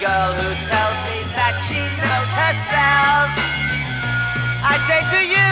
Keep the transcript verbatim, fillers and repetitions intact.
girl who tells me that she knows herself. I say to you,